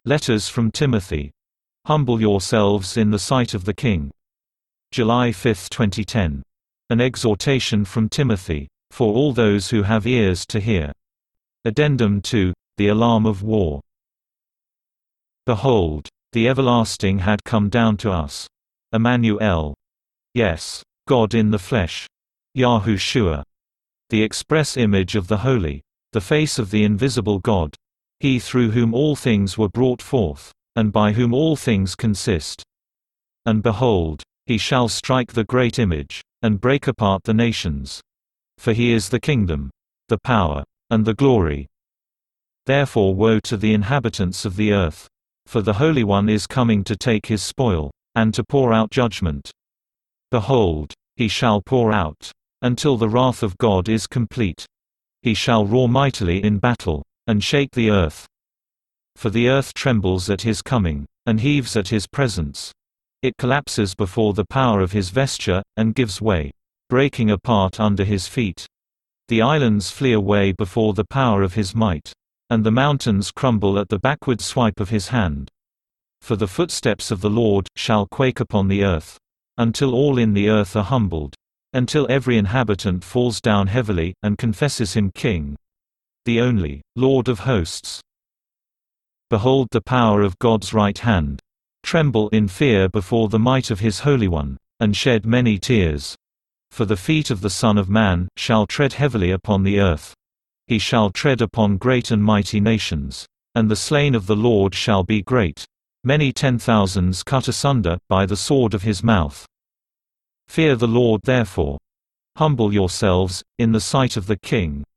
Letters from Timothy. Humble yourselves in the sight of the King. July 5, 2010. An exhortation from Timothy, for all those who have ears to hear. Addendum 2, the alarm of war. Behold, the everlasting had come down to us. Emmanuel. Yes, God in the flesh. Yahushua. The express image of the Holy, the face of the invisible God. He through whom all things were brought forth, and by whom all things consist. And behold, he shall strike the great image, and break apart the nations. For he is the kingdom, the power, and the glory. Therefore woe to the inhabitants of the earth! For the Holy One is coming to take his spoil, and to pour out judgment. Behold, he shall pour out, until the wrath of God is complete. He shall roar mightily in battle, and shake the earth. For the earth trembles at his coming, and heaves at his presence. It collapses before the power of his vesture, and gives way, breaking apart under his feet. The islands flee away before the power of his might, and the mountains crumble at the backward swipe of his hand. For the footsteps of the Lord shall quake upon the earth, until all in the earth are humbled, until every inhabitant falls down heavily, and confesses him King, the only Lord of hosts. Behold the power of God's right hand. Tremble in fear before the might of his Holy One, and shed many tears. For the feet of the Son of Man shall tread heavily upon the earth. He shall tread upon great and mighty nations. And the slain of the Lord shall be great, many 10,000s cut asunder by the sword of his mouth. Fear the Lord therefore. Humble yourselves in the sight of the King.